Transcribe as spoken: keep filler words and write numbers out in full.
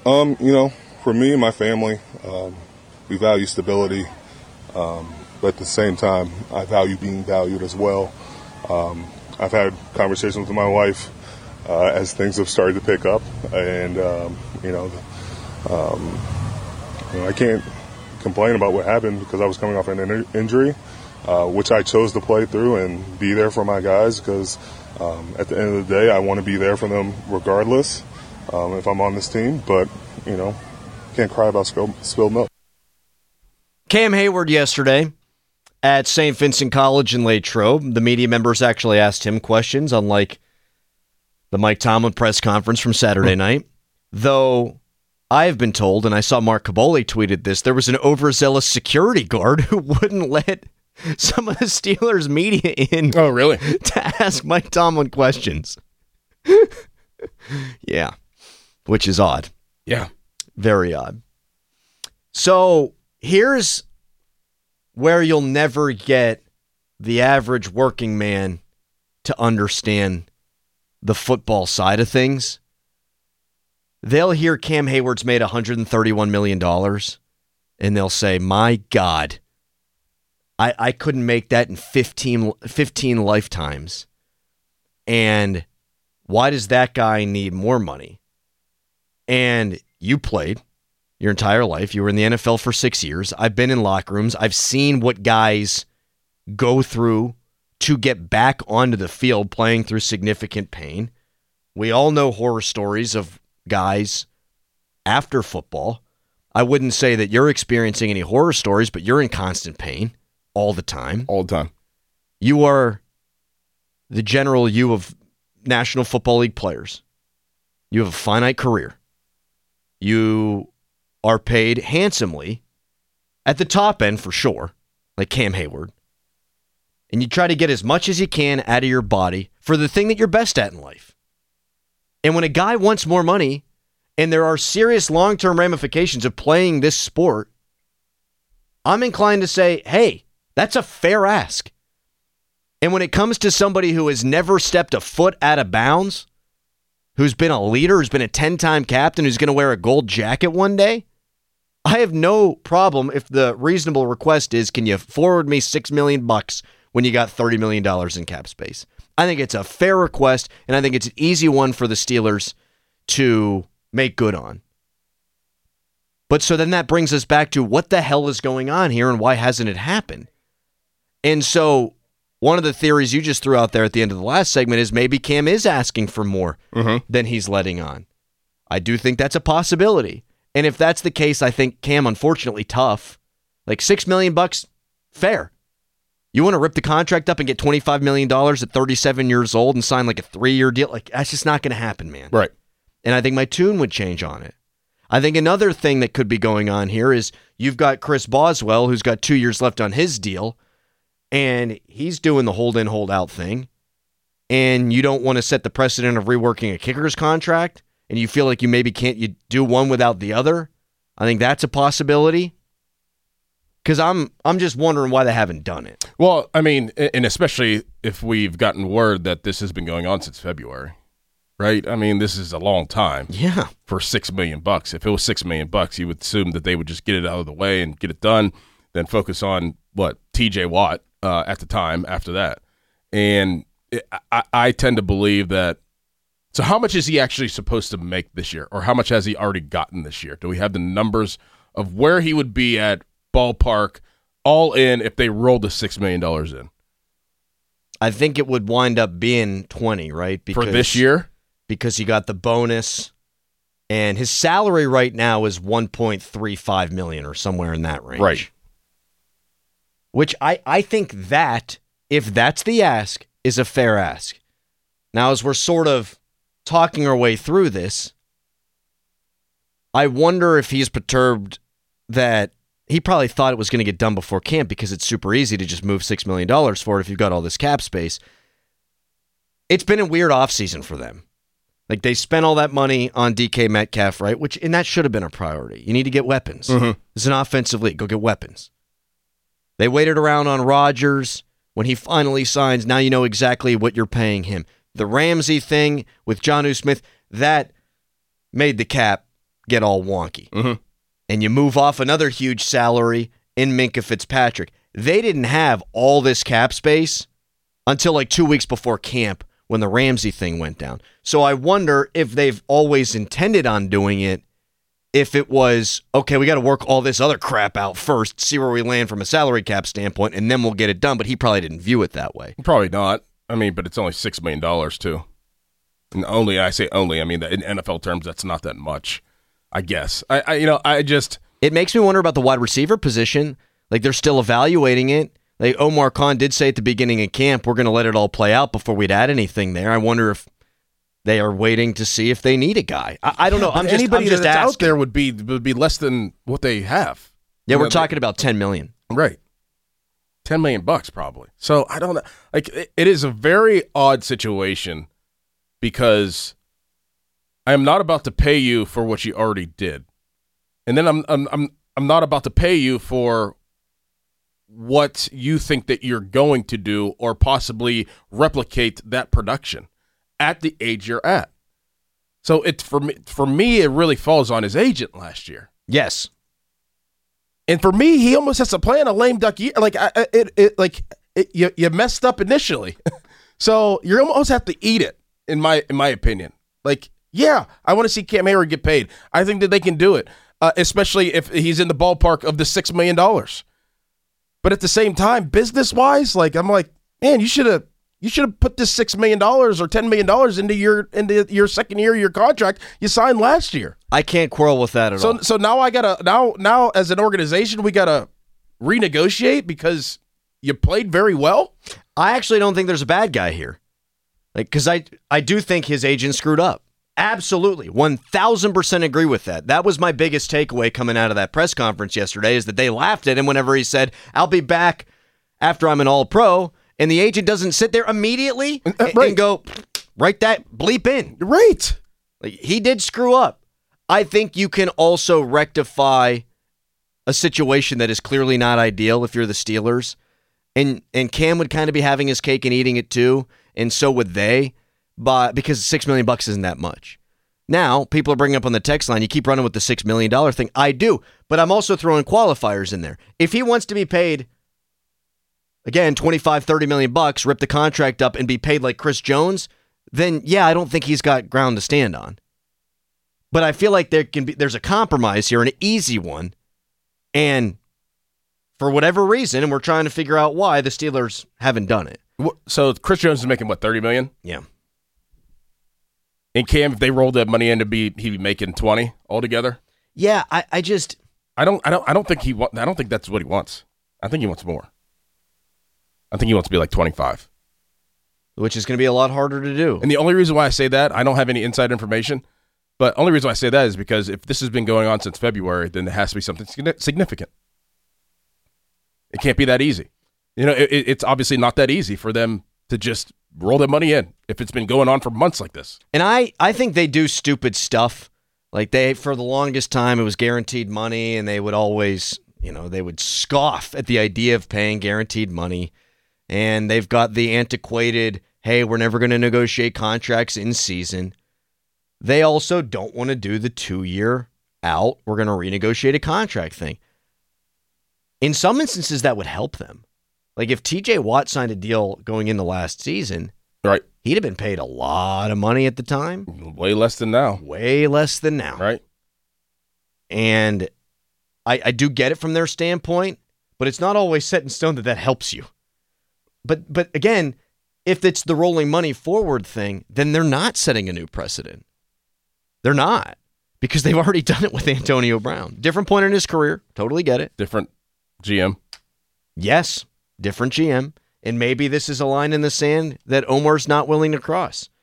Um, you know, for me and my family, um, we value stability, um, but at the same time, I value being valued as well. Um, I've had conversations with my wife uh, as things have started to pick up, and um, you know, um, you know, I can't complain about what happened because I was coming off an in- injury, uh, which I chose to play through and be there for my guys because um, at the end of the day, I want to be there for them regardless um, if I'm on this team. But you know, can't cry about spill- spilled milk. Cam Hayward yesterday at Saint Vincent College in Latrobe. The media members actually asked him questions, unlike the Mike Tomlin press conference from Saturday night. Though I have been told, and I saw Mark Caboli tweeted this, there was an overzealous security guard who wouldn't let some of the Steelers media in. Oh, really? To ask Mike Tomlin questions. Yeah, which is odd. Yeah. Very odd. So here's where you'll never get the average working man to understand the football side of things. They'll hear Cam Hayward's made one hundred thirty-one million dollars, and they'll say, my God, I, I couldn't make that in fifteen, fifteen lifetimes. And why does that guy need more money? And you played your entire life. You were in the N F L for six years. I've been in locker rooms. I've seen what guys go through to get back onto the field playing through significant pain. We all know horror stories of guys after football. I wouldn't say that you're experiencing any horror stories, but you're in constant pain all the time. All the time. You are the general you of National Football League players. You have a finite career. You are paid handsomely at the top end for sure, like Cam Hayward. And you try to get as much as you can out of your body for the thing that you're best at in life. And when a guy wants more money, and there are serious long-term ramifications of playing this sport, I'm inclined to say, hey, that's a fair ask. And when it comes to somebody who has never stepped a foot out of bounds, who's been a leader, who's been a ten-time captain, who's going to wear a gold jacket one day, I have no problem if the reasonable request is, can you forward me six million bucks when you got thirty million dollars in cap space? I think it's a fair request, and I think it's an easy one for the Steelers to make good on. But so then that brings us back to what the hell is going on here and why hasn't it happened? And so one of the theories you just threw out there at the end of the last segment is maybe Cam is asking for more mm-hmm. than he's letting on. I do think that's a possibility. And if that's the case, I think Cam, unfortunately, tough. Like six million bucks, fair. You want to rip the contract up and get twenty-five million dollars at thirty-seven years old and sign like a three-year deal? Like, that's just not going to happen, man. Right. And I think my tune would change on it. I think another thing that could be going on here is you've got Chris Boswell, who's got two years left on his deal, and he's doing the hold in, hold out thing. And you don't want to set the precedent of reworking a kicker's contract, and you feel like you maybe can't you do one without the other. I think that's a possibility. Because I'm I'm just wondering why they haven't done it. Well, I mean, and especially if we've gotten word that this has been going on since February, right? I mean, this is a long time. Yeah. For six million bucks. If it was six million bucks, you would assume that they would just get it out of the way and get it done, then focus on what T J Watt uh, at the time after that. And it, I, I tend to believe that. So, how much is he actually supposed to make this year, or how much has he already gotten this year? Do we have the numbers of where he would be at ballpark, all in, if they rolled the six million dollars in? I think it would wind up being twenty, right? Because, for this year? Because he got the bonus, and his salary right now is one point three five million dollars or somewhere in that range. Right. Which I, I think that, if that's the ask, is a fair ask. Now, as we're sort of talking our way through this, I wonder if he's perturbed that he probably thought it was going to get done before camp because it's super easy to just move six million dollars for it if you've got all this cap space. It's been a weird offseason for them. Like, they spent all that money on D K Metcalf, right? Which, and that should have been a priority. You need to get weapons. Mm-hmm. It's an offensive league. Go get weapons. They waited around on Rodgers. When he finally signs, now you know exactly what you're paying him. The Ramsey thing with Jonnu Smith, that made the cap get all wonky. Mm-hmm. And you move off another huge salary in Minkah Fitzpatrick. They didn't have all this cap space until like two weeks before camp when the Ramsey thing went down. So I wonder if they've always intended on doing it, if it was, okay, we got to work all this other crap out first, see where we land from a salary cap standpoint, and then we'll get it done. But he probably didn't view it that way. Probably not. I mean, but it's only six million dollars too. And only, I say only, I mean, in N F L terms, that's not that much, I guess. I, I you know, I just... It makes me wonder about the wide receiver position. Like, they're still evaluating it. Like, Omar Khan did say at the beginning of camp, we're going to let it all play out before we'd add anything there. I wonder if they are waiting to see if they need a guy. I, I don't know. I'm just, Anybody I'm just that's asking. out there would be would be less than what they have. Yeah, You we're know, talking they, about ten million dollars. Right. ten million bucks probably. So I don't know. Like, it, it is a very odd situation because I am not about to pay you for what you already did. And then I'm I'm I'm I'm not about to pay you for what you think that you're going to do or possibly replicate that production at the age you're at. So it's for me for me it really falls on his agent last year. Yes. And for me, he almost has to play in a lame duck year. Like I, it, it, like it, you, you messed up initially, so you almost have to eat it. In my, in my opinion, like yeah, I want to see Cam Hayward get paid. I think that they can do it, uh, especially if he's in the ballpark of the six million dollars. But at the same time, business wise, like I'm like, man, you should have, you should have put this six million dollars or ten million dollars into your into your second year of your contract you signed last year. I can't quarrel with that at So all. so now I gotta now now as an organization we gotta renegotiate because you played very well. I actually don't think there's a bad guy here. Like, because I, I do think his agent screwed up. Absolutely. one thousand percent agree with that. That was my biggest takeaway coming out of that press conference yesterday is that they laughed at him whenever he said, I'll be back after I'm an all-pro, and the agent doesn't sit there immediately Uh, and, right. and go, write that bleep in. Right. Like, he did screw up. I think you can also rectify a situation that is clearly not ideal if you're the Steelers. And and Cam would kind of be having his cake and eating it too, and so would they, but because six million bucks isn't that much. Now, people are bringing up on the text line, you keep running with the six million dollars thing. I do, but I'm also throwing qualifiers in there. If he wants to be paid, again, twenty-five, thirty million bucks, rip the contract up and be paid like Chris Jones, then yeah, I don't think he's got ground to stand on. But I feel like there can be there's a compromise here, an easy one, and for whatever reason, and we're trying to figure out why, the Steelers haven't done it. So Chris Jones is making what, thirty million dollars? Yeah. And Cam, if they rolled that money in, to be he'd be making twenty altogether. Yeah, I, I just I don't I don't I don't think he wa- I don't think that's what he wants. I think he wants more. I think he wants to be like twenty-five. which is going to be a lot harder to do. And the only reason why I say that, I don't have any inside information, but only reason why I say that is because if this has been going on since February, then there has to be something significant. It can't be that easy. You know, it, it's obviously not that easy for them to just roll their money in if it's been going on for months like this. And I, I think they do stupid stuff. Like they, for the longest time, it was guaranteed money, and they would always, you know, they would scoff at the idea of paying guaranteed money. And they've got the antiquated, hey, we're never going to negotiate contracts in season. They also don't want to do the two-year out, we're going to renegotiate a contract thing. In some instances, that would help them. Like if T J Watt signed a deal going into last season, Right. he'd have been paid a lot of money at the time. Way less than now. Way less than now. Right. And I, I do get it from their standpoint, but it's not always set in stone that that helps you. But but again, if it's the rolling money forward thing, then they're not setting a new precedent. They're not, because they've already done it with Antonio Brown. Different point in his career. Totally get it. Different G M. Yes, different G M. And maybe this is a line in the sand that Omar's not willing to cross.